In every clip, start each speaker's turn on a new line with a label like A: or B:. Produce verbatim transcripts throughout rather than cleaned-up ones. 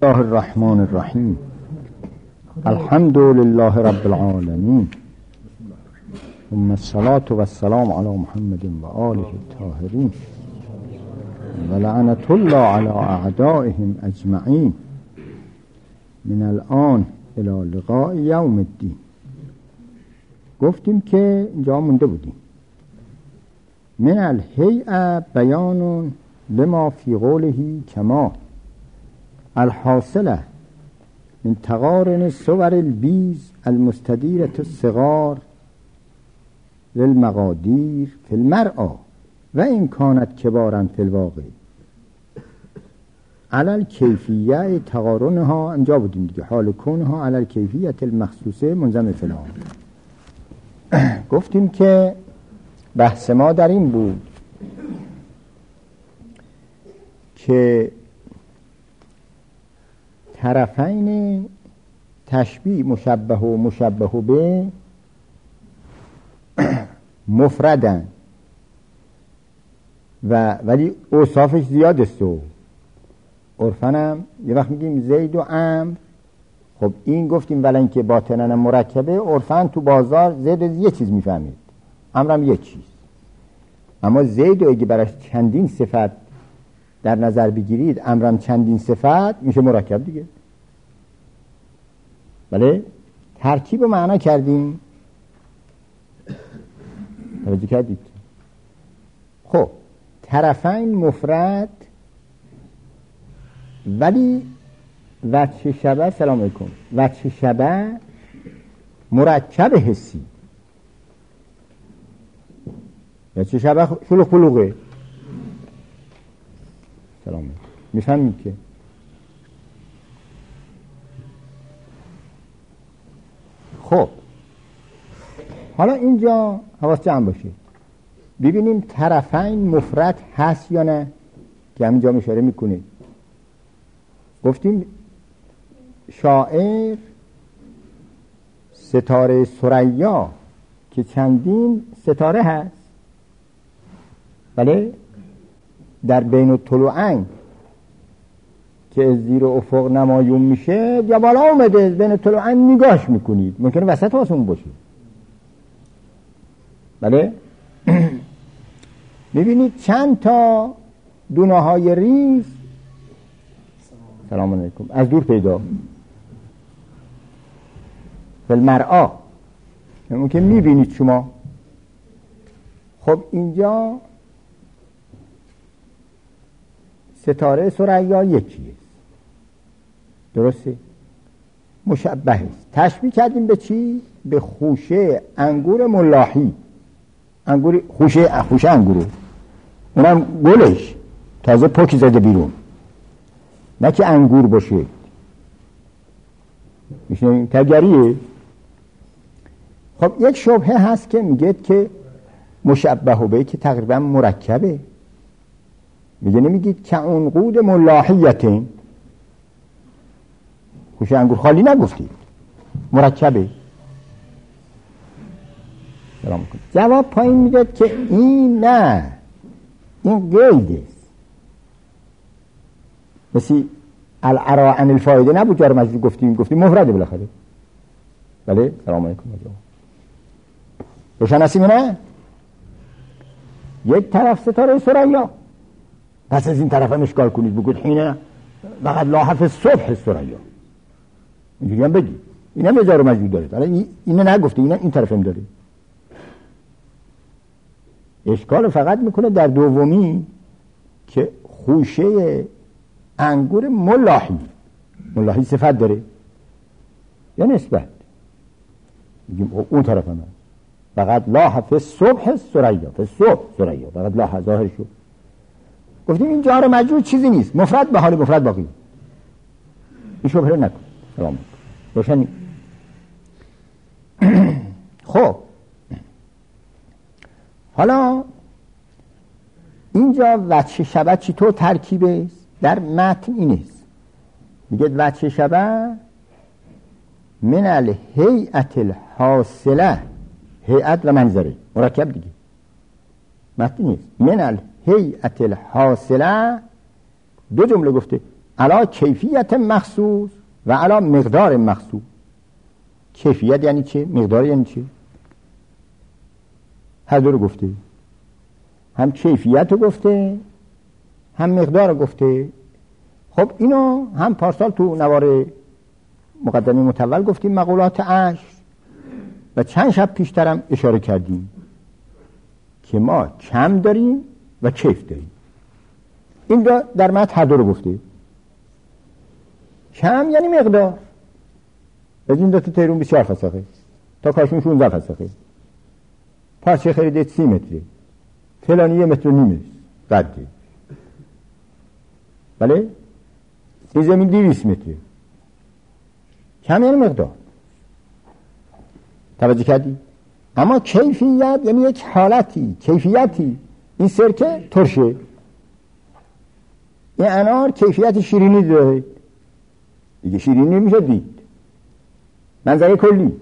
A: الله الرحمن الرحیم. الحمد لله رب العالمین، ثم الصلاة والسلام علی محمد و آله الطاهرین و لعنة الله علی اعدائهم اجمعین من الان الی لقاء یوم الدین. گفتیم که اینجا مونده بودیم من الهیئه بیان لما فی قوله کما الحاصله من تقارن صور البیز المستدیرة الصغار للمقادیر فی المرأة و این کانت کبارا فی الواقع علل کیفیه تقارنها. انجا بودیم دیگه، حال کونها علل کیفیت المخصوصه منضم فی العام. گفتیم که بحث ما در این بود که طرفین تشبیه مشبه و مشبه به مفردن و ولی اوصافش زیاد است. و عرفاً هم یه وقت میگیم زید و عمرو، خب این گفتیم ولی اینکه باطناً مرکبه، عرفاً تو بازار زید یه چیز میفهمید، عمرو هم یه چیز. اما زید اگه براش چندین صفت در نظر بگیرید، عمرو هم چندین صفت، میشه مرکب دیگه. بله ترکیب و معنا کردیم، توجه کردید؟ خب طرفین مفرد ولی وجه شبه، سلام علیکم، وجه شبه مرکب حسی. وجه شبه شلوغ پلوغه، سلام علیکم، میفهمید که خب حالا اینجا حواس جمع باشه، ببینیم طرفین مفرد هست یا نه، که همینجا اشاره میکنه. گفتیم شاعر ستاره ثریا که چندین ستاره هست، بله در بین الطلوعین که از زیر افق نمایون میشه یا بالا اومده، از بین الطلوعین نگاش میکنید، ممکنه وسط واسون باشه. بله میبینید چند تا دونه های ریز، سلام علیکم، از دور پیدا فالمرآ، ممکن میبینید شما. خب اینجا ستاره ثریا یکیه، درسته؟ مشبه است. تشبیه کردیم به چی؟ به خوشه انگور ملاحی، انگور خوشه خوشه انگورو، اونم گلش تازه پوکی زده بیرون، نه که انگور باشه، میشه تگریه. خب یک شبهه هست که میگه که مشبه به که تقریبا مرکبه، میگه نمیگید که عنقود ملاحیتین، خوشه انگور خالی نگفتید، مرکبه. سلام کنید. جواب پایین میده که این نه، این قید است، مثل العراء عن الفایده نبود جار مجرور گفتیم، گفتیم مفرده بالاخره. بله سلام علیکم. روشن هستیم نه؟ یک طرف ستاره ثریا، پس از این طرف هم اشکال کنید بگید حینه وقت لاحف صبح ثریا، اینجوری هم بگید، این هم جار مجرور داره، حالا اینه نگفته، این این طرف هم داره. اشکال فقط میکنه در دومی که خوشه انگور ملاحی، ملاحی صفت داره یا نسبت، میگیم اون طرف هم فقط لاحف صبح ثریا، صبح ثریا فقط لاحف ظاهر شد. گفتیم این جار مجرور چیزی نیست، مفرد به حال مفرد باقی، این شبهه نکن. سلام روشنی؟ خب حالا اینجا وجه شبه چطور ترکیبه در متن این است، میگه وجه شبه من الهیئت الحاصله، هیئت و منظره مرکب دیگه، متن نیست. من الهیئت الحاصله دو جمله گفته، علا کیفیت مخصوص و علا مقدار مخصوص. کیفیت یعنی چه؟ مقدار یعنی چه؟ هر دو رو گفته، هم کیفیت رو گفته هم مقدار رو گفته. خب اینو هم پارسال تو نوار مقدمه متول گفتیم، مقولات عشر، و چند شب پیشترم اشاره کردیم که ما کم داریم و کیف داریم. این دو در متن هر دو رو گفته. کم یعنی مقدار، از این دو تا تیرون بسیار فسخه تا کاشون شونزده فسخه. پارچه خریده سی متره، فلانی یه متر و نیمه قده، بله این زمین دویست متره. کم یعنی مقدار، توجه کردی؟ اما کیفیت یعنی یک حالتی، کیفیتی. این سرکه ترشه، این انار کیفیت شیرینی داره دیگه، شیرینی میشه دید، منظره کلی.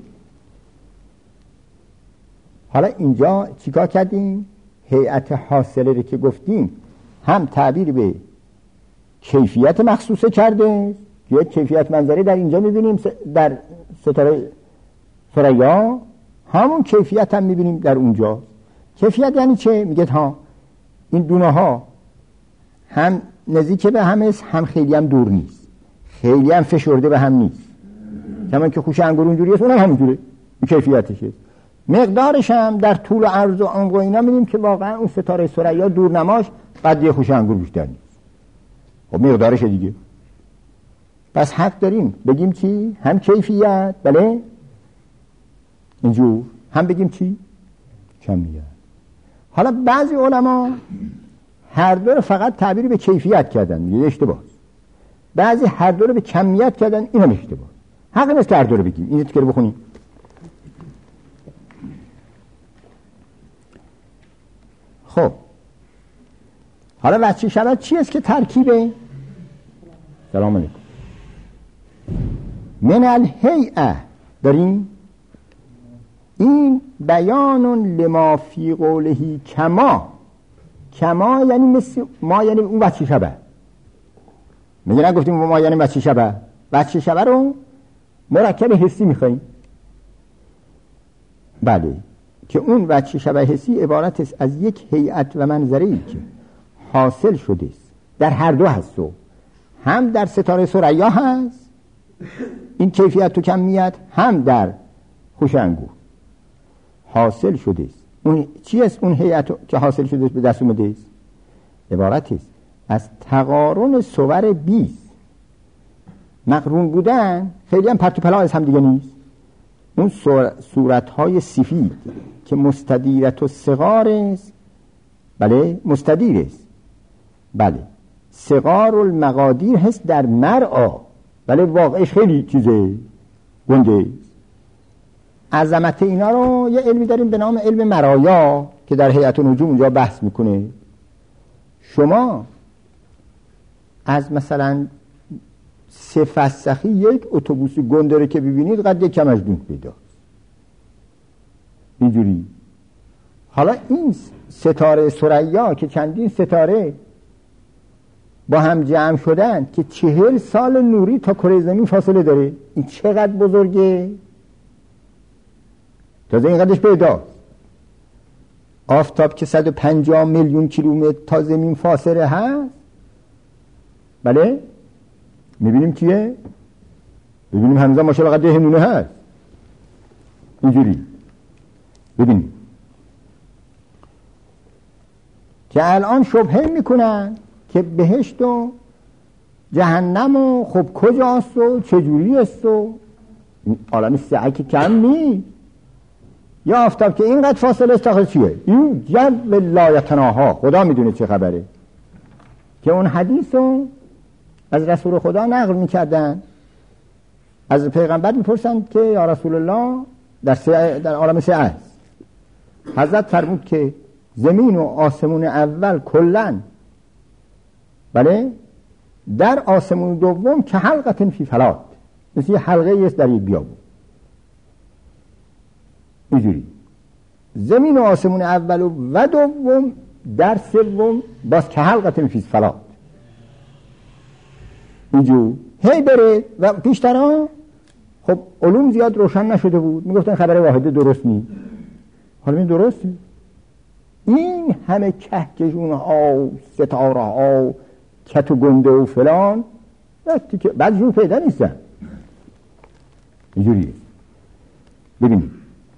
A: حالا اینجا چیکار کردیم؟ هیئت حاصله رو که گفتیم هم تعبیر به کیفیت مخصوصه کرده، یک کیفیت منظری در اینجا میبینیم در ستاره ثریا، همون کیفیت هم میبینیم در اونجا. کیفیت یعنی چه؟ میگه ها این دونه ها هم نزدیک به هم است، هم خیلی هم دور نیست، خیلی هم فشرده به هم نیست. کمان که خوشه انگور اونجوری است، اونم همونجوره، این کیفیتشه. مقدارش هم در طول و عرض و عمق و اینا میبینیم که واقعا اون ستاره ثریا دورنماش قد یه خوشه انگور بیشتر نیست. خب مقدارش دیگه. پس حق داریم بگیم چی؟ هم کیفیت، بله اینجور، هم بگیم چی؟ کمیت. حالا بعضی علما هر دو رو فقط تعبیر به کیفیت کردن، میگه اشتباه. بعضی هر دو رو به کمیت کردن، اینم اشتباه. حق نیست که هر دو رو بگیم. اینو که رو بخونیم. خب حالا وجه شبت چی است که ترکیبه؟ سلام علیکم. من الهیئه داریم، این بیان لما فی قوله کما. کما یعنی مثل ما، یعنی اون وجه شبه. میگه نگفتیم ما یعنی وجه شبه. وجه شبه رو مرکب حسی میخواییم، بله، که اون وجه شبه حسی عبارت است از یک هیئت و منظره‌ای که حاصل شده است در هر دو هست، و هم در ستاره ثریا هست این کیفیت و کمیت، هم در خوشه انگور حاصل شده است. اون چی است؟ اون هیئت که حاصل شده است به دست اومده است عبارت است از تقارن صور بیست. مقرون بودن خیلی هم پرت و پلا از هم دیگه نیست. اون صورت‌های سفید که مستدیرت و صغار است، بله مستدیر است، بله صغار المقادیر هست در مرعا، بله واقعش خیلی چیزه گنده است. عظمت اینا رو یه علمی داریم به نام علم مرایا که در هیئت النجوم اونجا بحث میکنه. شما از مثلا سه فسخی یک اتوبوس گندره که ببینید قد یک کمجدون پیدا اینجوری. حالا این ستاره ثریا که چندین ستاره با هم جمع شدن که چهل سال نوری تا کره زمین فاصله داره، این چقدر بزرگه؟ تازه اینقدرش پیدا. آفتاب که صد و پنجاه میلیون کیلومتر تا زمین فاصله هست، بله میبینیم کیه؟ ببینیم هنوزا ماشاءالله قد هندونه هست اینجوری. ببینیم که الان شبهه میکنن که بهشت و جهنم و خب کجاست و چجوری است و عالم سعی که کم نیست. یا آفتاب که اینقدر فاصله است تا چیه؟ این جنب لایتناها، خدا میدونه چه خبره. که اون حدیث رو از رسول خدا نقل میکردن، از پیغمبر میپرسند که یا رسول الله در, در عالم سعی است. حضرت فرمود که زمین و آسمون اول کلن، بله در آسمون دوم که حلقه فی فلات، مثل یه حلقه است در یک بیابون اینجوری. زمین و آسمون اول و دوم در سوم باز که حلقه فی فلات. اینجور هی بره و پیشترها خب علوم زیاد روشن نشده بود، میگفتن خبر واحده درست نیست. حالا این درسته؟ این همه کهکشون ها ستاره ها کت و گنده و فلان وقتی که بعضیشون پیدا نیستن. اینجوریه. ببینید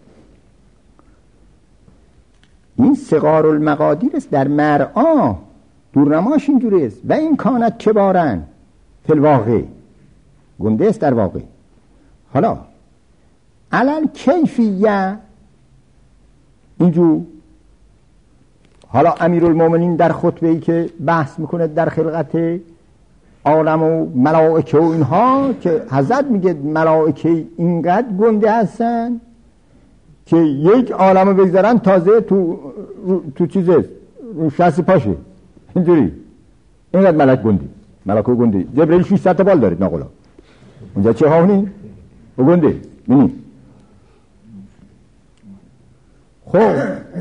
A: این صغار المقادیر است در مرعا، دورنماش اینجوری است. و این کانت کبارن فی الواقع، گنده است در واقع. حالا علل کیفیه اینجور. حالا امیرالمومنین در خطبه‌ای که بحث میکنه در خلقت عالم و ملائکه و اینها که حضرت میگه ملائکه اینقدر گنده هستن که یک عالمو بگذارن تازه تو تو چیزه رو شست پاشه. اینجوری اینقدر ملک گنده، ملائکه گنده. جبرئیل ششصد تا بال دارید ناقلا، اونجا چه هاونی و گنده. ببین خب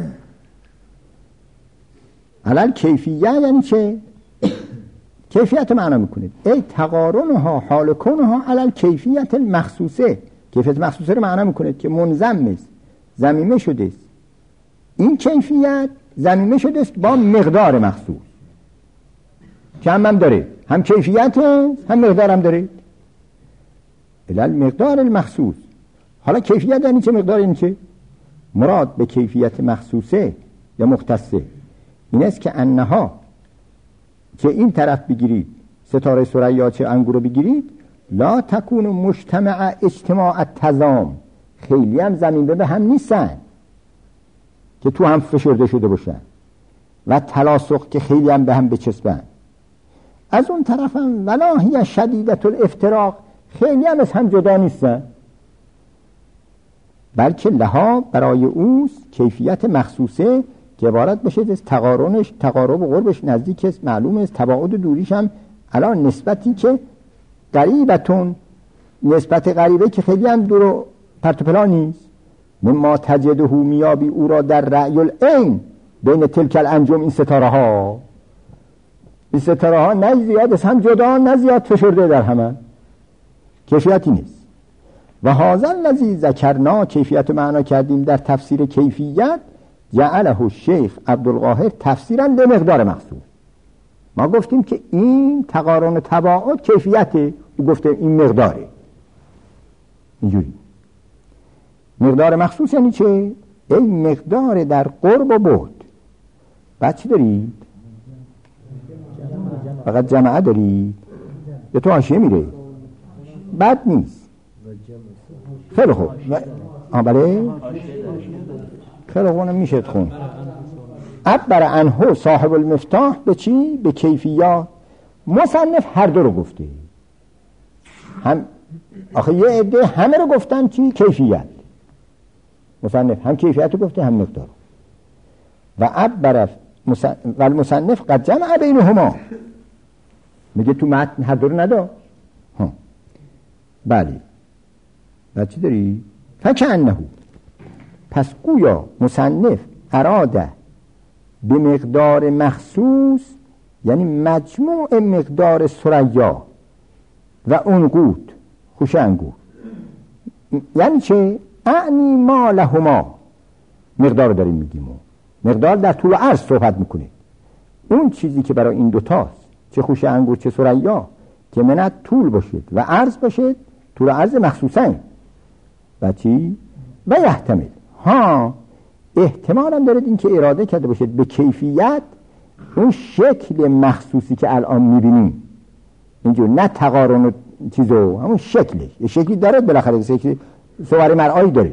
A: علل کیفیه یعنی چه؟ کیفیت معنا میکنید ای تقارنها حال کنها علل کیفیت المخصوصه. کیفیت مخصوصه رو معنا میکنید که منضم است، ضمیمه شده است. این کیفیت ضمیمه شده است با مقدار مخصوص که هم هم داره، هم کیفیت هم مقدار هم داره. علل مقدار المخصوص. حالا کیفیت یعنی چه؟ مقدار یعنی چه؟ مراد به کیفیت مخصوصه یا مختصه این است که انها، که این طرف بگیرید ستاره ثریا چه انگور رو بگیرید، لا تکون مجتمع اجتماع تضام، خیلی هم زمینه به هم نیستن که تو هم فشرده شده باشن و تلاصق که خیلی هم به هم بچسبن. از اون طرف هم ولا هی شدیدت الافتراق، خیلی هم از هم جدا نیستن، بلکه لها برای اوست کیفیت مخصوصه که عبارت بشه از تقارنش، تقارب و قربش نزدیک است، معلوم است، تباعد و دوریش هم الان نسبتی که قریبتون، نسبت قریبه که خیلی هم دور و پرت و پلا نیست. مما تجده میابی او را در رأی العین بین تلک الانجم، این ستاره ها این ستاره ها نه زیاد از هم جدا نه زیاد فشرده در همه، کیفیتی نیست. و هذا الذی ذکرنا، کیفیت معنا کردیم در تفسیر کیفیت، جعله الشیخ عبدالقاهر تفسیرا لمقدار مخصوص. ما گفتیم که این تقارن و تباعد کیفیته، او گفته این مقداره. اینجوری مقدار مخصوص یعنی چه؟ ای مقدار در قرب و بعد. بعد چی دارید؟ فقط جمعه دارید یا تو حاشیه میره؟ بد نیست. خیلی خوب. آه بله خیلی خوب میشه خون. عبر عنه صاحب المفتاح به چی؟ به کیفیات. مصنف هر دو رو گفته. هم آخه یه عده همه رو گفتن چی؟ کیفیت. مصنف هم کیفیت رو گفته هم مقدار. و عبر و المصنف قد جمع بینهما، میگه تو متن هر دو رو ندا. ها بله. بعد چی داری؟ فکأنه، پس گویا مصنف اراده به مقدار مخصوص یعنی مجموع مقدار ثریا و عنقود، خوش انگور، یعنی چه؟ اعنی ما لهما، مقدار داریم میگیم، مقدار در طول و عرض صحبت میکنه. اون چیزی که برای این دوتاست، چه خوش انگور چه ثریا، که منت طول باشد و عرض باشد، طول و عرض مخصوصا. و چی؟ و یحتمل، ها احتمال هم دارد این که اراده کرده باشد به کیفیت اون شکل مخصوصی که الان میبینیم اینجور، نه تقارن و چیزو، همون شکلش، یه شکلی دارد بالاخره، شکلی صور مرعایی دارد.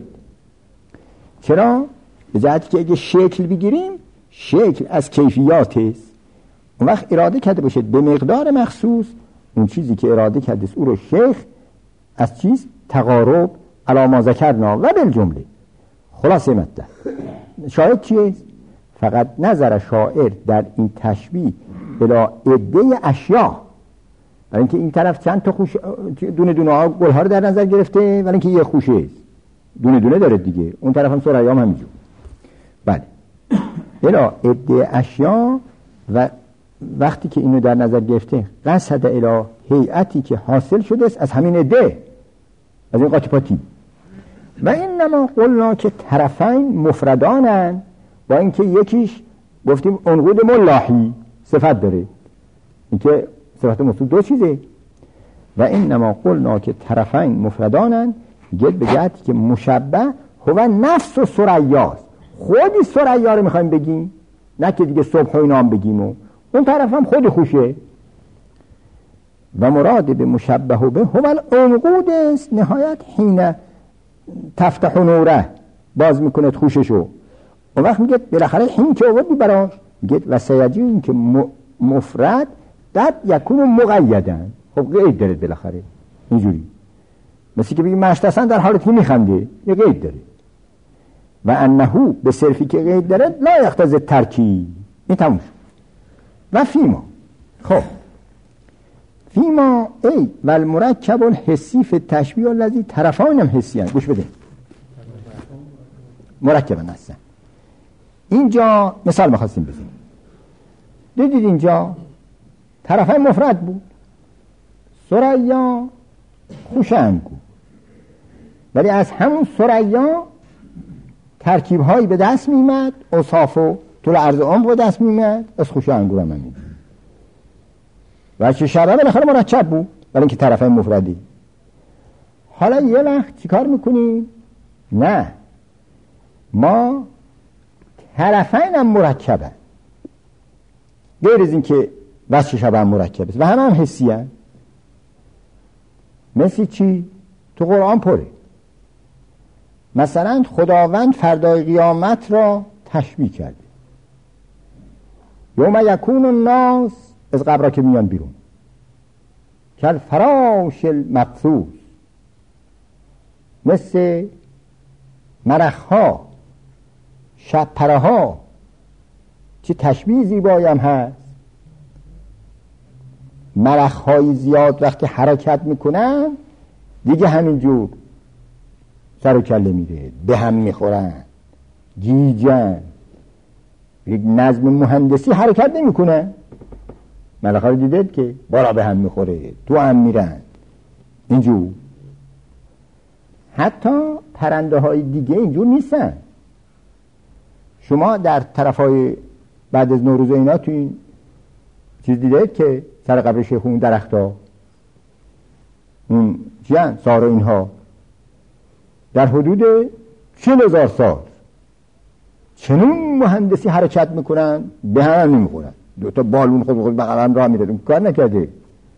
A: چرا؟ به جهتی که اگه شکل بگیریم، شکل از کیفیات است. اون وقت اراده کرده باشد به مقدار مخصوص، اون چیزی که اراده کرده است او رو شیخ از چیز تقارب علی ما ذکرنا و بالجمله. خلاصه مطلب شاید چیه؟ فقط نظر شاعر در این تشبیه الی عده اشیاء، برای اینکه این طرف چند تا خوش دونه دونه ها گل ها رو در نظر گرفته، ولی اینکه یه خوشه است دونه دونه داره دیگه، اون طرف هم ثریا هم همینجور. بله الی عده اشیاء، و وقتی که اینو در نظر گرفته قصد الی هیئتی که حاصل شده است از همین عده، از این قاطی پاتی. و اینما قلنا که طرفین مفردانن، با اینکه یکیش گفتیم عنقود ملاحی صفت داره، اینکه صفت موصول دو چیزه. و اینما قلنا که طرفین مفردانن گید به جهتی که مشبه هو نفس و ثریاست، خودی ثریا رو میخوایم بگیم، نه که دیگه صبح و اینا هم بگیم و اون طرف هم خود خوشه. و مراد به مشبه به هو العنقود است، نهایت حین تفتح نوره، باز میکنه خوششو. اون وقت میگه بالاخره حین که آوردی براش، میگه و سیجی این که مفرد قد یکون مقیدن، خب قید داره بالاخره، اینجوری مثل که بگیم مشتسن در حالتی میخنده، یه قید داره. و انهو به صرفی که قید داره لا یقتضی ترکیب، این تموم شد. و فیما، خب فیما ای و المرکب الحسی فی التشبیه الذی طرفان هم حسی هست. گوش بده، مرکب هستن. اینجا مثال می‌خواستیم بزنیم، دیدید اینجا طرفین مفرد بود، ثریا خوشنگو، ولی از همون ثریا ترکیب هایی به دست میمد، اوصاف و طول عرض عمر به دست میمد، از خوشنگو هم همین و چه شبه بالاخره مرکب بود، ولی اینکه طرفین مفردی. حالا یه وقت چی کار میکنیم؟ نه، ما طرفین هم مرکبن، غیر از این که وصف شبه هم مرکب است و همه هم حسی هست. مثل چی؟ تو قرآن پره. مثلا خداوند فردای قیامت را تشبیه کرده، یوم یکون الناس، از قبرها که میان بیرون، کل فراش المبثوث، مثل مرخها، شب پره ها. چه تشبیه زیبایی هم هست. مرخهای زیاد وقتی حرکت میکنن دیگه همینجور سر و کله میره، به هم میخورن، گیجن. یک نظم مهندسی حرکت نمیکنه، ملخا رو دیدید که بالا به هم میخوره، تو هم میرن اینجور. حتی پرنده های دیگه اینجور نیستن. شما در طرف های بعد از نوروز اینا تو این چیز دیدید که سر قبر شیخ اون درخت ها اون چیان سار و اینها در حدود چهل هزار سال چنون مهندسی حرکت میکنن، به هم نمیخورن. دوتا بالون خود خود بقیل هم راه میدادن، کار نکرده.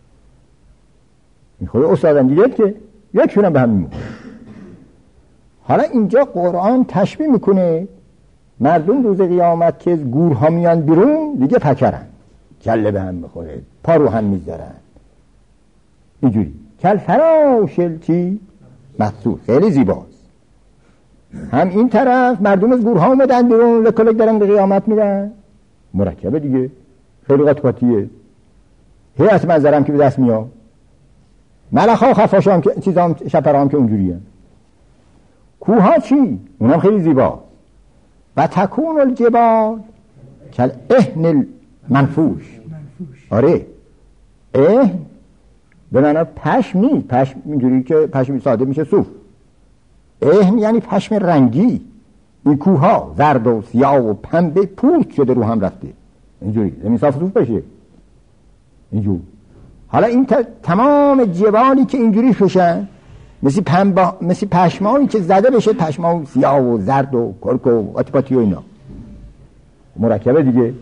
A: این خود استادم دیدید که یکشون هم به هم نمیخورن. حالا اینجا قرآن تشبیه میکنه مردم روز قیامت که از گورها میان بیرون دیگه پکرن، کله به هم میخوره، پا رو هم میذارن اینجوری. کل فراشل چی؟ مبثوث. خیلی زیباست. هم این طرف مردم از گورها اومدن بیرون، لکلک دارن به قیامت میرن، مرکبه دیگه، خیلی قطعاتیه. هیئت منظرم که به دست میاد، ملخا و خفاشا هم که چیزا هم شپرها هم که اونجوری هم. کوها چی؟ اونم خیلی زیباست. و تکون الجبال کل اهن المنفوش. آره، اهن به معنی پشم نیست، پشم اینجوری که پشم ساده میشه صوف. اهن یعنی پشم رنگی. این کوها زرد و سیاه و پنبه پوست شده رو هم رفته اینجوری، زمین صاف صوف بشه اینجور. حالا این تمام جبالی که اینجوری بشن مثل پنبا، مثل پشمایی که زده بشه، پشما سیاه و زرد و کرک و آتیپاتی و اینا، مرکبه دیگه.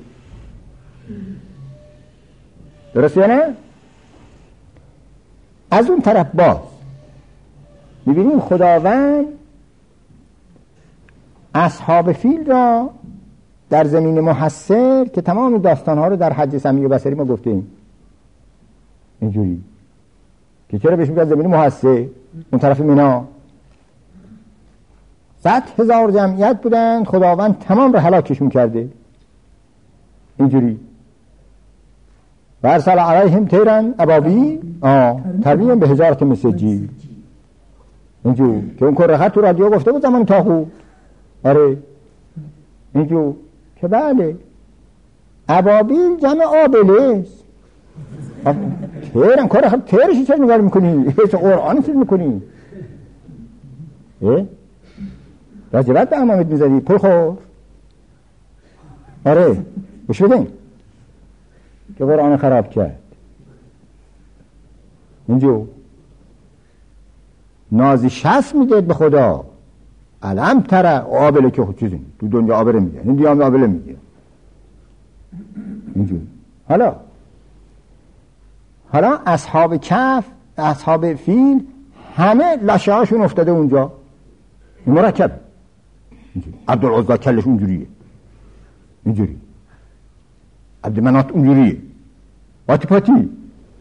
A: درسته یا نه؟ از اون طرف باز میبینیم خداوند اصحاب فیل را در زمین محصر که تمام داستانها رو در حج سمی و بصری ما گفتیم اینجوری که چرا بهش میگن زمین محصر، اون طرف مینا صد هزار جمعیت بودن، خداوند تمام رو هلاکش میکرده اینجوری. و ارسل علیهم طیرا ابابیل ترمیهم بحجارة من سجیل اینجور که اون کرخت تو رادیو گفته بود زمان تاخو. آره اینجور که بله ابابیل جمع آبله است. تیرم کار خب تیرشی چرا نگار میکنی؟ حیث قرآنی چیز میکنی؟ اه؟ راجبت به امامت میزدی پول خور آره بش بدین که قرآن خراب کرد اینجا نازی شست میده به خدا علم تره آبله که خود چیزی تو دنیا آبله میگه این دیام آبله میگه اینجا حالا حالا اصحاب کف اصحاب فیل همه لشه هاشون افتاده اونجا مرکب عبدالعزا کلش اونجوریه اینجوری عبدالمنات اونجوریه باتی پاتی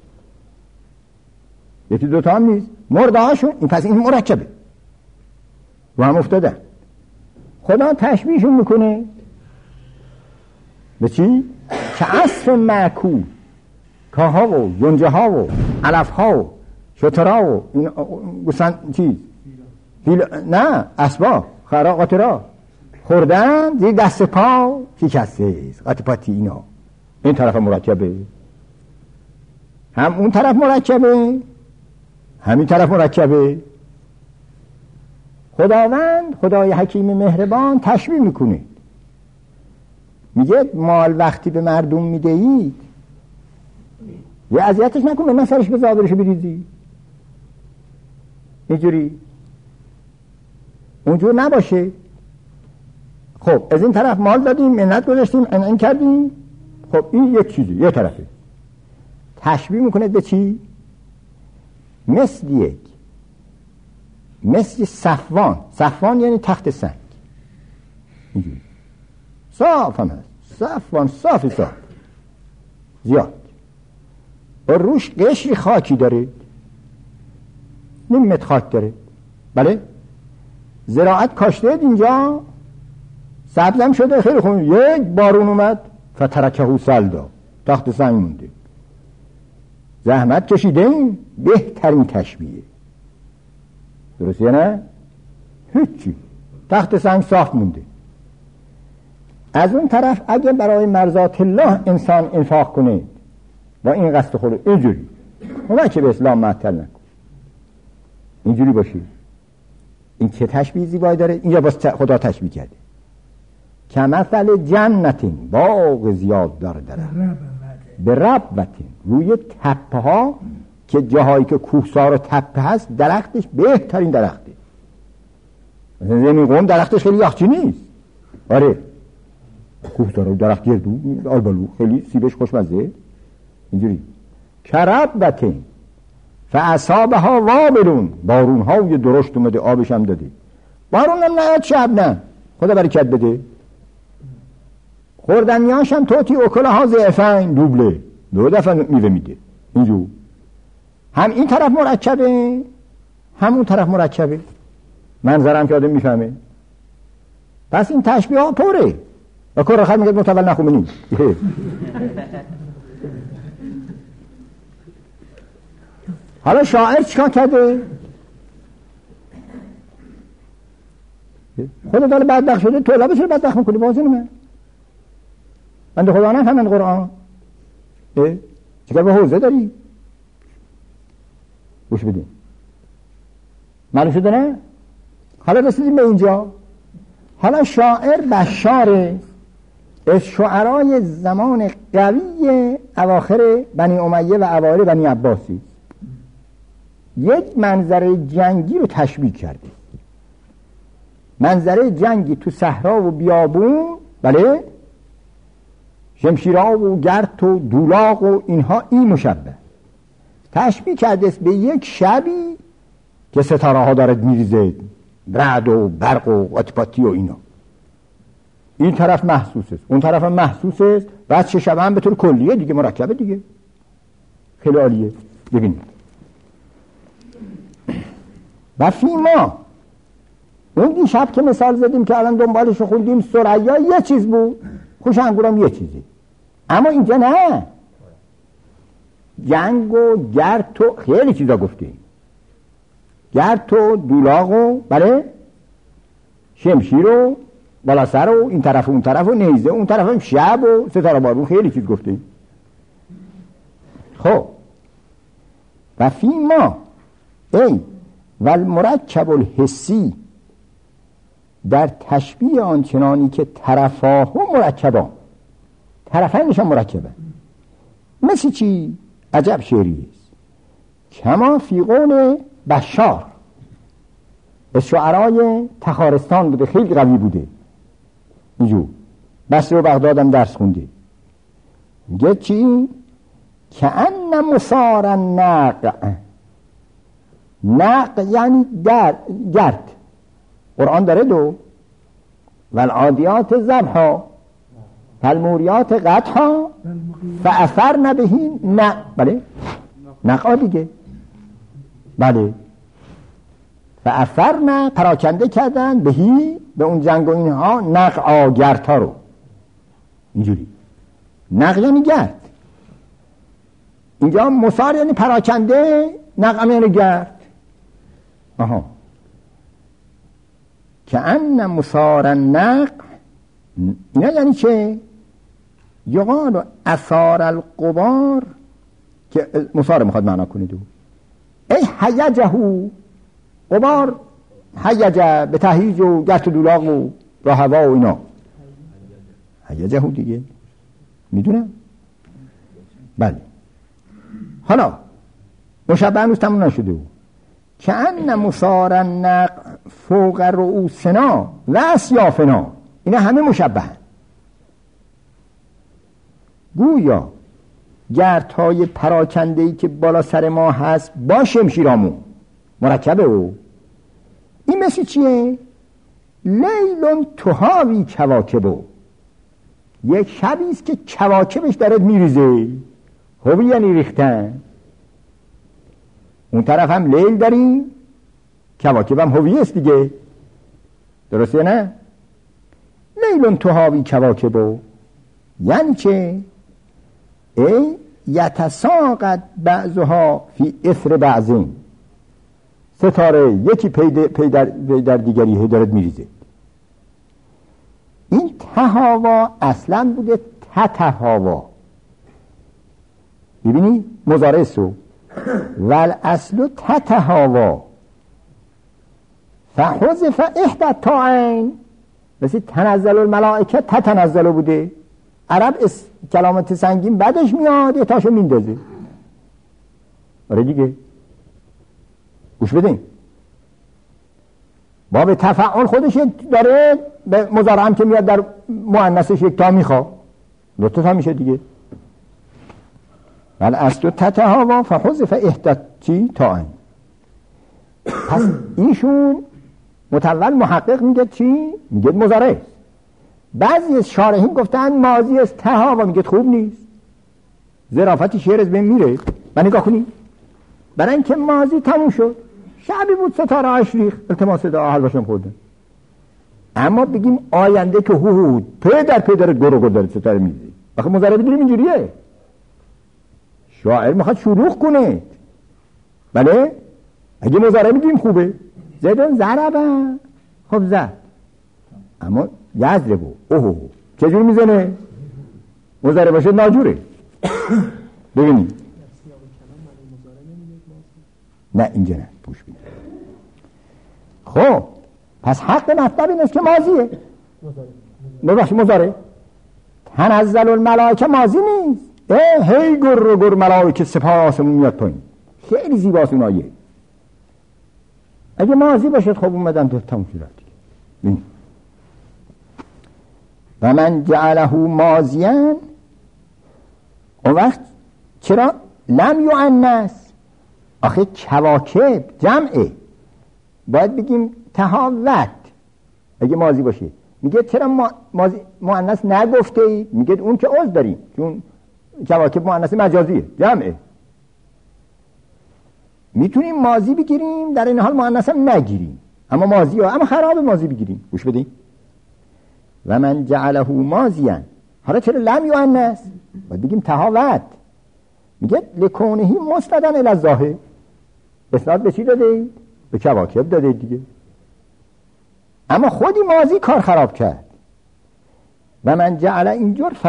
A: یکی دوتا هم نیست مرده هاشون این پس این مرکبه و هم افتاده خدا تشبیهشون میکنه به چی؟ که عصف معکول کاها و یونجه ها و علف ها و شترا و این گوسن چیز فیل... نه اسباب خراقات را خوردن زیر دست پا شکسته قاطی پاتی اینا این طرف مرکبه هم اون طرف مرکبه همین طرف مرکبه خداوند خدای حکیم مهربان تشبیه میکنه میگه مال وقتی به مردم میدهید یه اذیتش نکن به من سرش به زابرشو بریزی اینجوری اونجور نباشه خب از این طرف مال دادیم منت گذاشتیم این, این کردیم خب این یک چیزی یه طرفه تشبیه میکنه به چی؟ مثل یک مثل صفوان صفوان یعنی تخت سنگ اینجوری صاف هم هست صفوان صافی صاف زیاد و روش قشری خاکی داره نیم متر خاک داره بله زراعت کاشته اینجا سبزم شده خیلی خوب یک بارون اومد فترکهو سلدا تخت سنگ مونده زحمت کشیده این بهترین تشبیه درسته نه؟ هیچی تخت سنگ صاف مونده از اون طرف اگه برای مرضات الله انسان انفاق کنه با این قصد خود اینجوری اون که به اسلام معطل نکن اینجوری باشی این چه تشبیه زیبایی داره اینجا باز خدا تشبیه کرده کمثل جنتین باغ زیاد داره داره به ربوتین روی تپه ها که جاهایی که کوهسار و تپه هست درختش بهترین درخته مثلا زمین قوم درختش خیلی یخچی نیست آره کوهسار و درخت گردو آلبالو خیلی سیبش خوشمزه اینجوری کربتین فاصابها وابلون بارون های درشت اومده آبش هم داده بارون هم نیاد شب نه خدا برکت بده خوردنیاش هم توتی اکله ها ضعفین دوبله دو دفعه میوه میده اینجور هم این طرف مرکبه هم اون طرف مرکبه منظرم که آدم میفهمه پس این تشبیه ها پره و کار خواهد میگه متول نخومنی حالا شاعر چیکار کرده؟ خودت حالا بدبخت شده طلبه چرا بدبخت میکنی بازی من بنده خدا نفهمن قرآن چیکار به حوزه داری؟ گوش بدین معلوم شده نه؟ حالا رسیدیم به اینجا حالا شاعر بشاره از شعرای زمان قوی اواخر بنی امیه و اوایل بنی عباسی یک منظره جنگی رو تشبیه کرده منظره جنگی تو صحرا و بیابون بله شمشیرها و گرت و دولاق و اینها این مشبه تشبیه کرده به یک شبی که ستاره ها دارد میریزه رعد و برق و قاطی و اینا این طرف محسوس است اون طرف هم محسوس است بعد چه شب هم به طور کلیه دیگه مرکبه دیگه خیلی عالیه ببینید و فیما اون دیشب که مثال زدیم که الان دنبالش خوندیم ثریا یه چیز بود خوش انگورم یه چیزی اما اینجا نه جنگ و گرت و خیلی چیزا گفتیم گرت و دولاغ و بله شمشیر و بالا سر و این طرف و اون طرف و نیزه اون طرف هم شب و ستاره بارون خیلی چیز گفتیم خب و فی ما ای و المرکب الحسی در تشبیه آنچنانی که طرفاه و مرکبان، طرفینشان مرکبه، مثل چی؟ عجب شعری است. کما فی قول بشار، از شعرای تخارستان بوده، خیلی قوی بوده، اینجور بصره و بغداد هم درس خونده. میگه چی؟ که ان مسار النقع، نقع یعنی در گرد، قرآن داره دو والعادیات ضبحا فالموریات قدحا فاثرن به نقع، بله نقع دیگه، بله فاثرن پراکنده کردن بهی به اون زنگ و اینها نقع گردها رو، اینجوری نقع یعنی گرد، اینجا مسار یعنی پراکنده، نقع یعنی گرد. آها که ان مسار النقع، اینا یعنی چه؟ یقال اثار القبار، که مسار میخواد معنا کنید او ای حیجهو، قبار حیجه به تهیج و گرد و دولاغ و راه هوا و اینا، حیجهو دیگه میدونم. بله حالا مشبه هنوز تموم نشده او که ان مسار النقع فوق رؤوسنا و اسیافنا، اینا همه مشبه هن. گویا گردهای پراکنده‌ای که بالا سر ما هست با شمشیرامون مرکبه او. این مثل چیه؟ لیلون تهاوی کواکبو، یک شبیست که کواکبش داره میریزه، هوی یعنی ریختن. اون طرف هم لیل داریم، کواکب هم هوی است دیگه، درسته نه؟ لیلون تهاوی کواکبو یعنی چه؟ ای یتساقط بعضها فی اثر بعضین، ستاره یکی پی در, پی در دیگری دارد میریزه. این تهاوا اصلا بوده تتهاوا، ببینی مضارع سو ول اصل تتهاوا فحذف احدى التاءین، مثل تنزل الملائکه تتنزل بوده. عرب اس کلامت سنگین بعدش میاد یه تاشو میندازه. آره دیگه گوش بدین، باب تفعل خودش داره، به مضارع هم که میاد در مؤنثش یک تا میخواد، دو تا میشه دیگه. ولی اصل تتهاوا فحذف احدى تاءین. پس ایشون متول محقق میگه چی؟ میگه مضارع. بعضی از شارحین گفتن ماضی از تهاوا، میگه خوب نیست، ظرافت شعر از بین میره. و نگاه کنید، برای اینکه ماضی تموم شد، شبی بود ستاره اشریخ التماس دعا حلواشم خوردن، اما بگیم آینده که هو هو پی در پی داره گرو گرو داره ستاره میزه، آخه مضارع بگیریم اینجوریه. شاعر میخواد شروع کنه، بله اگه مضارع بگیریم خوبه، زدن ضربه، خب زد، اما یضربو اوه چجور میزنه؟ مضارع باشه ناجوره. ببینید نه اینجا نه، پوش بید. خب پس حق مطلب این است که ماضیه، ببخش مضارع. تنزل الملائکه ماضی نیست، اه هی گر رو گر ملائکه سپاه آسمون میاد پایین، خیلی زیباست اون آیه. اگه ماضی باشد خب اومدن تو تموم شد دیگه. و من جعله ماضیان، اون وقت چرا لم یؤنث؟ آخه کواکب جمعه، باید بگیم تهاوت اگه ماضی باشه. میگه چرا ما ماضی مؤنث نگفته اید؟ میگه اون که عذر داریم، چون کواکب مؤنث مجازیه جمعه، میتونیم ماضی بگیریم، در این حال مؤنث هم نگیریم، اما ماضی ها اما خراب ماضی بگیریم. گوش بدین، و من جعله ماضیان. حالا چرا لم یؤنث؟ باید بگیم تهاوت. میگه لکونهی مسندن الی الظاهر، اسناد به چی داده؟ به کواکب داده دیگه، اما خودی ماضی کار خراب کرد. و من جعل اینجور فقط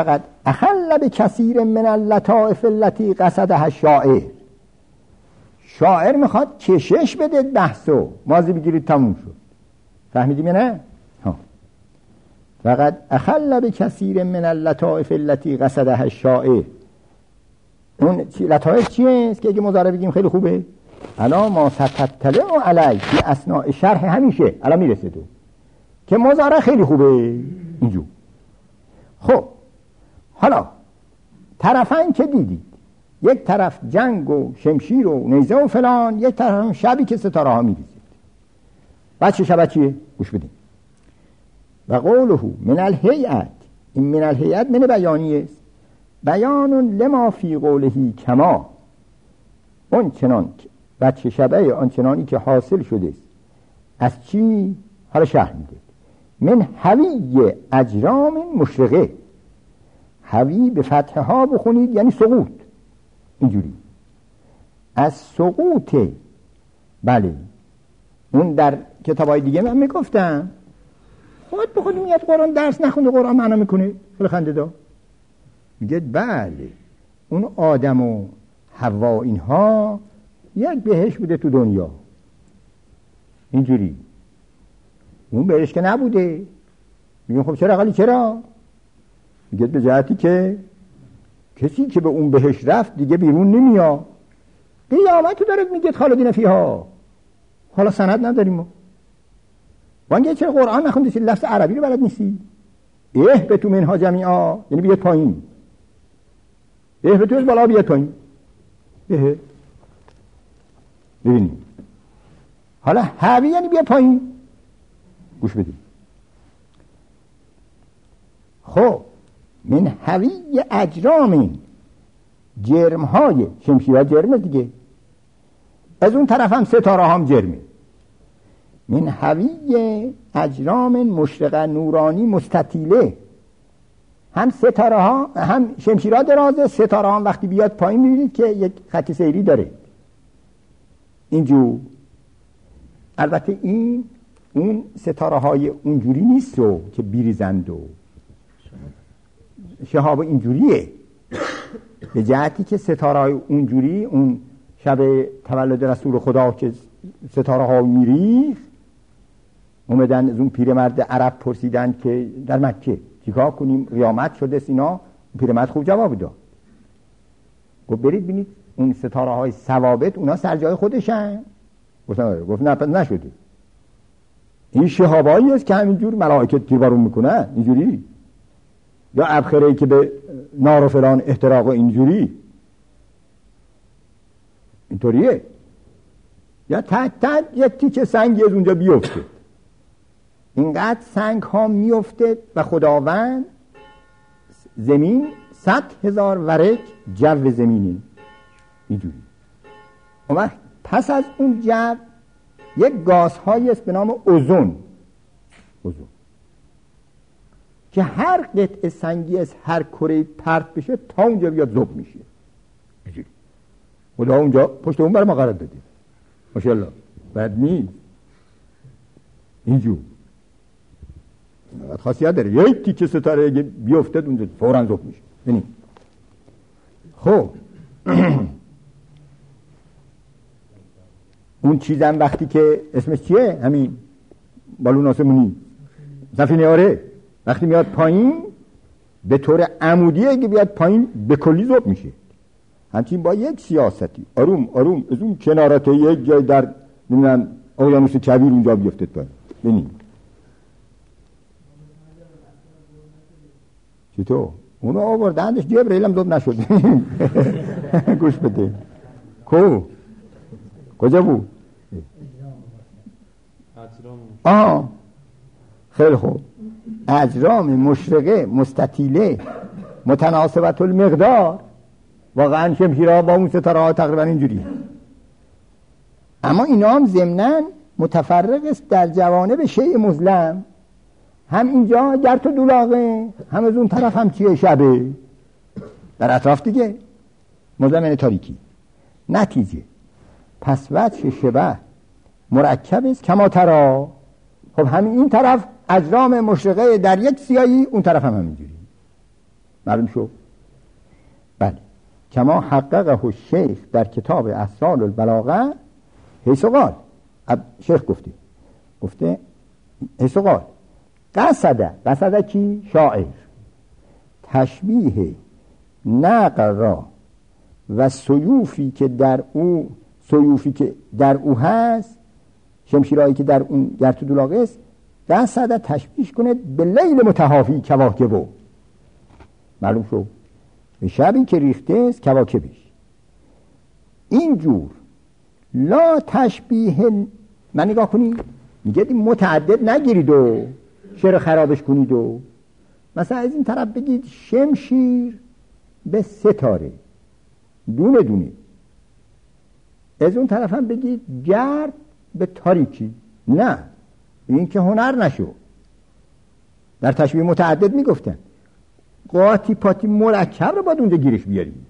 A: اخل بکثیر من اللطائف التي قصدها الشاعر. شاعر میخواد کشش بده بحثو، مازی بگیرید تموم شد. فهمیدیم یا نه؟ ها. فقط اخل بکثیر من اللطائف التي قصدها الشاعر. اون لطائف چیه؟ که اگه مضارع بگیم خیلی خوبه. الا ما ستطلع علی فی اثناء شرح همیشه الان میرسه تو که مضارع خیلی خوبه اینجور. خب حالا طرفین که دیدید، یک طرف جنگ و شمشیر و نیزه و فلان، یک طرف هم شبی که ستاره ها میریزید. بعد چه شب چیه؟ گوش بدیم. و قوله من الهیئت، این من الهیئت من بیانیه است. بیان لما فی قوله کما، اون چنان بچه شبه آن چنانی که حاصل شده است. از چی؟ حالا شرح میده. من حوی اجرام مشرقه. حوی به فتحه ها بخونید یعنی سقوط، اینجوری از سقوط. بله اون در کتابای دیگه من میگفتم خود به خود میاد قرآن درس نخونده قرآن معنا میکنه. خیلی خنده دار میگه بله اون آدم و حوا اینها یک بهشت بوده تو دنیا، اینجوری. اون بهشت که نبوده. میگم خب چرا قالی چرا؟ میگه به جهتی که کسی که به اون بهشت رفت دیگه بیرون نمیاد. قیامت رو دارد میگه خالدین فیها. حالا سند نداریم ما. وانگه چرا قرآن نخوندی؟ لفظ عربی رو بلد نیستی؟ اه به تو منها جمیعا یعنی بیاد پایین. اه به تو از بالا بیاد پایین. اه ببینیم. حالا حوی یعنی بیاد پایین. گوش بدیم. خب من حوی اجرام، جرم های شمشیرها جرمه دیگه، از اون طرف هم ستاره هم جرمه. من حوی اجرام مشرقه نورانی مستطیله، هم ستاره ها هم شمشیرها درازه، ستاره هم وقتی بیاد پایین میبینید که یک خط سیری داره اینجور. البته این اون ستاره های اونجوری نیست و که بیریزند و شهاب اینجوریه، به جهتی که ستاره های اونجوری اون شب تولد رسول خدا که ستاره ها میریخت، اومدن از اون پیرمرد عرب پرسیدن که در مکه چیکار کنیم قیامت شده سینا. پیرمرد خوب جواب داد، گفت برید ببینید اون ستاره های ثوابت اونا سر جای خودشن. گفت نه پس نشده. این شهابایی است که همینجور ملائکه تیربارون میکنن اینجوری، یا ابخره‌ای که به نار و فلان احتراق و اینجوری اینطوریه. یا تک تک یک تیکه سنگی از اونجا بیفته، اینقدر سنگ ها میفته و خداوند زمین صد هزار ورق جو زمینی اینجوری. اما پس از اون جو یک گازهایی است به نام اوزون، اوزون که هر قطعه سنگی از هر کره پرت بشه تا اونجا بیاد ذوب میشه اینجوری. خدا اونجا پشت اون بر ما قرار داده ماشاءالله، بد نیست اینجور. خاصیت داره یک تیکه ستاره اگه بیفتد اونجا فوراً ذوب میشه. ببین خب اون چیزم وقتی که اسمش چیه همین بالون آسمونی سفینه آره، وقتی میاد پایین به طور عمودی اگه بیاد پایین به کلی ذوب میشه. همچنین با یک سیاستی آروم آروم از اون کنارات یک جای در نمیدونم اقیانوس کبیر اونجا بیفتد پایین. ببین چطور اونو آوردندش جبرئیل هم ذوب نشد. گوش بده کو کجا بود؟ آه خیلی خوب. اجرام مشرقه مستطیله متناسبت المقدار، واقعا شمشیرها با اون ستاره ها تقریبا اینجوری، اما اینا هم ضمناً متفرق است در جوانب شیء مظلم. هم اینجا گرت و دولاغه، هم از اون طرف هم چیه شبه در اطراف دیگه مظلم یعنی تاریکی. نتیجه پس وجه شبه مرکب است کما ترا. خب همین این طرف اجرام مشرقه در یک سیایی، اون طرف هم همینجوری معلوم شد. کما حققه الشیخ در کتاب اسرار البلاغه حیث قال. شیخ گفته گفته حیث قال قصده قصده کی؟ شاعر تشبیه نقل را و سیوفی که در او سیوفی که در او هست، شمشیرهایی که در اون گرتودولاغه است، قصده تشبیه کنه به لیل متحافی کواکبو. معلوم شو به شبی که ریخته است کواکبش. اینجور لا تشبیه، من نگاه کنی میگه متعدد نگیرید و شعر خرابش کنید و مثلا از این طرف بگید شمشیر به ستاره دونه دونه، از اون طرف هم بگید گرد به تاریکی. نه، این که هنر نشو. در تشبیه متعدد میگفتن قاطی پاتی مرکب رو باید اونجا گیرش بیاریم.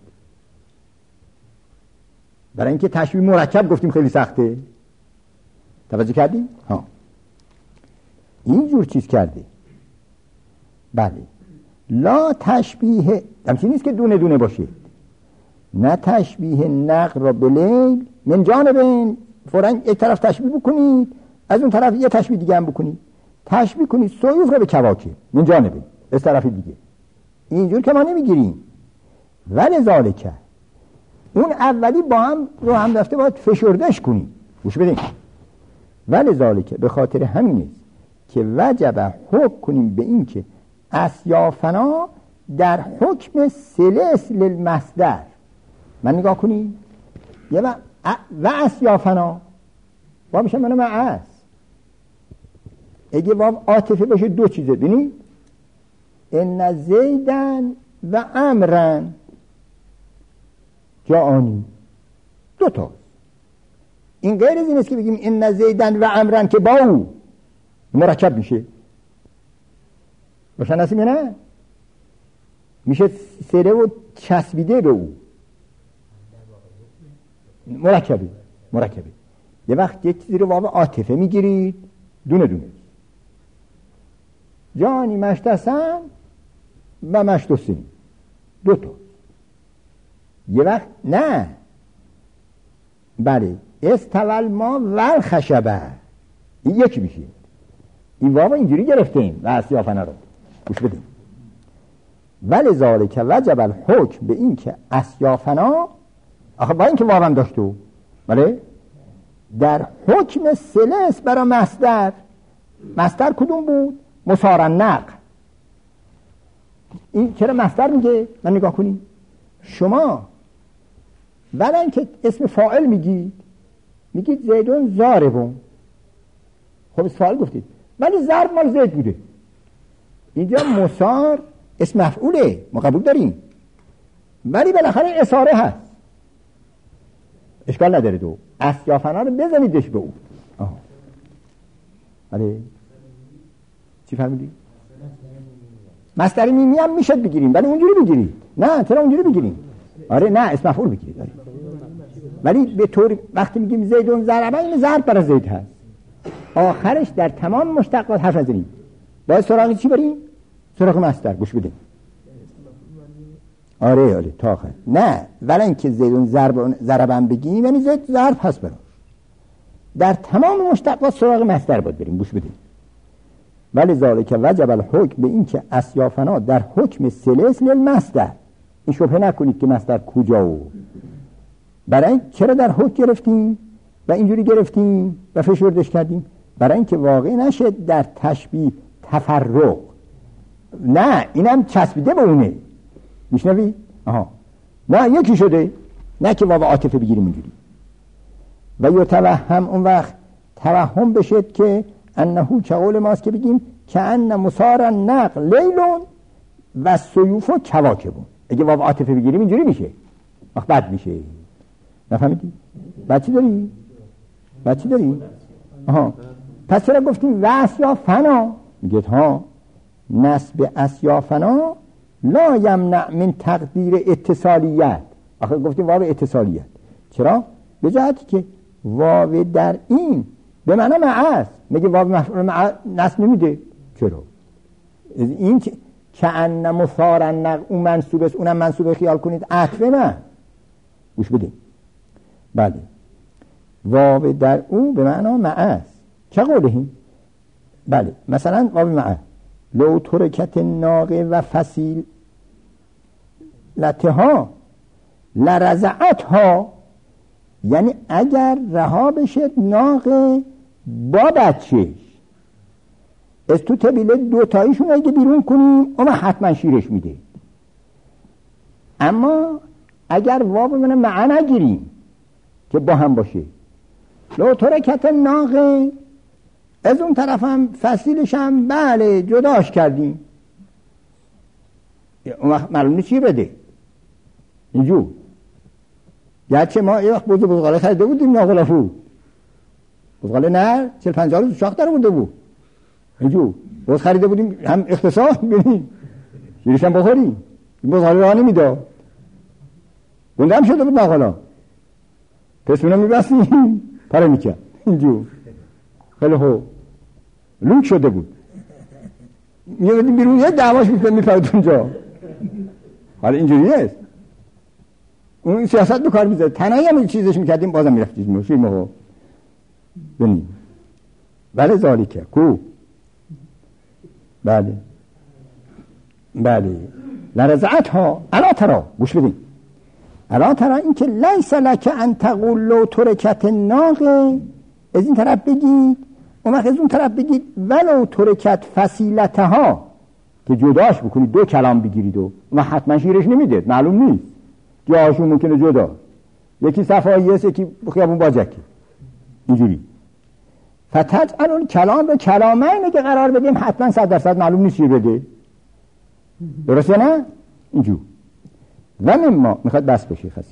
A: برای اینکه تشبیه مرکب گفتیم خیلی سخته. توجه کردیم؟ ها اینجور چیز کرده. بله لا تشبیه همچین نیست که دونه دونه باشه، نه تشبیه نقل را به لیل من جانبین، فوراً یک طرف تشبیه بکنید از اون طرف یه تشبیه دیگه هم بکنید، تشبیه کنید سیوف را به کواکب من جانبین از طرف دیگه. اینجور که ما نمیگیریم. ولی ذالکه اون اولی با هم رو هم رفته باید فشردش کنید. گوش بدین. ولی ذالکه به خاطر همین است که وجب حکم کنیم به این که اسیافنا در حکم سلس للمصدر. من نگاه کنید یه و, و اسیافنا با میشه منو معاس. اگه واو عاطفه باشه دو چیزه ببینید، ان زیدن و امرن جاانی، دو تا. این غیر از این است که بگیم ان زیدن و امرن که با او مرکب میشه. روشن هستیم یا نه؟ میشه سره و چسبیده به او مرکبه مرکبه. یه وقت یک چیزی رو واو عاطفه میگیرید دونه دونه، جانی مشتسن و مشتسین دو تا. یه وقت نه، بله استول ما ول خشبه این یکی میشه. این واو اینجوری گرفتیم و اسیافنه رو گوش بدیم. ولی ذالک وجب الحکم به این که اسیافنا، آخه با این که واو هم داشتو، بله در حکم سلس برای مصدر. مصدر کدوم بود؟ مسارن نقل. این چرا مصدر میگه؟ من نگاه کنید شما ولی اینکه اسم فاعل میگید میگید زیدون ضاربون، خب اسم فاعل گفتید ولی ضرب مال زید بوده. اینجا مسار اسم مفعوله، ما قبول داریم، ولی بالاخره اساره هست، اشکال نداره. دو اسیافنا رو بزنیدش به او. آه. بله چی فهمیدی؟ مصدر میمی هم میشد بگیریم ولی اونجوری بگیرید. نه چرا اونجوری بگیریم؟ آره نه اسم مفعول بگیرید. آره. ولی به طور وقتی میگیم زیدون ضربه این ضرب برای زید هست، آخرش در تمام مشتقات حرف نزنیم. باید سراغ چی بریم؟ سراغ مصدر. گوش بدیم. آره آره تا آخر. نه ولی اینکه زیدون ضرب ضربم بگیم یعنی زید ضرب هست براش. در تمام مشتقات سراغ مصدر باید بریم. گوش بدیم. ولی ذالک وجب الحکم به این که اسیافنا در حکم سلس للمصدر. این شبهه نکنید که مصدر کجا و برای چرا در حکم گرفتیم و اینجوری گرفتیم و فشردش کردیم؟ برای اینکه واقع نشه در تشبیه تفرق. نه اینم چسبیده به اونه. میشنوی؟ آها نه یکی شده، نه که واقع عاطفه بگیریم اینجوری. و یتوهم اون وقت توهم بشه که انهو که قول ماست که بگیم که ان مسار نقل لیلون و سیوف و کواکبون. اگه واقع عاطفه بگیریم اینجوری میشه، آخ بد میشه. نفهمیدی؟ بعد چی داری؟ بعد چی داری؟ آها پس چرا گفتیم و اسیافنا؟ میگید ها نسب اسیافنا لا یمنع من تقدیر اتصالیت. آخه گفتیم واو اتصالیت. چرا؟ به جهتی که واو در این به معنی معاص. میگه واو مفعول مع نسب نمیده. چرا؟ این که ان مسار النق اون منصوب است، اونم منصوب خیال کنید عطفه نه گوش بدین. بله واو در او به معنا معه است. چه قولهیم؟ بله مثلا واو معه لو ترکت ناقه و فصیل لتها لرزعتها، یعنی اگر رها بشه ناقه با بچهش از تو طبیله دوتاییشون اگه بیرون کنیم اما حتما شیرش میده. اما اگر واو منه معه نگیریم که با هم باشه، لو ترکت ناقه از اون طرف هم فصیلش هم بله جداش کردیم، اون وقت معلوم چی بده اینجور. گرچه ما یه وقت بوده بزغاله خریده بودیم ناغلافو بزغاله نه چل پنجاه روز شاخ در بوده بود اینجور بز خریده بودیم هم اختصاص بینیم شیرش هم بخوریم بزغاله راه نمیده گنده هم شده بود ناغلا پسمونه میبستیم پره میکرد اینجور خیلی خوب لوک شده بود میادیم بیرون یه دعواش میپرد اونجا. حالا اینجوری است اون سیاست به کار میذاره. تنهایی هم چیزش میکردیم بازم میرفتیم شیر مخو بینیم بله ذالکه کو بله بله لرزعت ها الا ترا گوش بدین الا ترا این که لیس لک ان تقول لو ترکت ناقه از این طرف بگید اون وقت از اون طرف بگید ولو ترکت فصیلتها که جداش بکنید دو کلام بگیرید و ما حتما شیرش نمیدید معلوم نیست جاهاشون ممکنه جدا یکی صفایی است یکی خیابون باجکی اینجوری فتجعل اون کلام به کلامه که قرار بدیم حتما صد درصد معلوم نیست شیر بده درسته نه؟ اینجور و مما میخواد بس بشه خست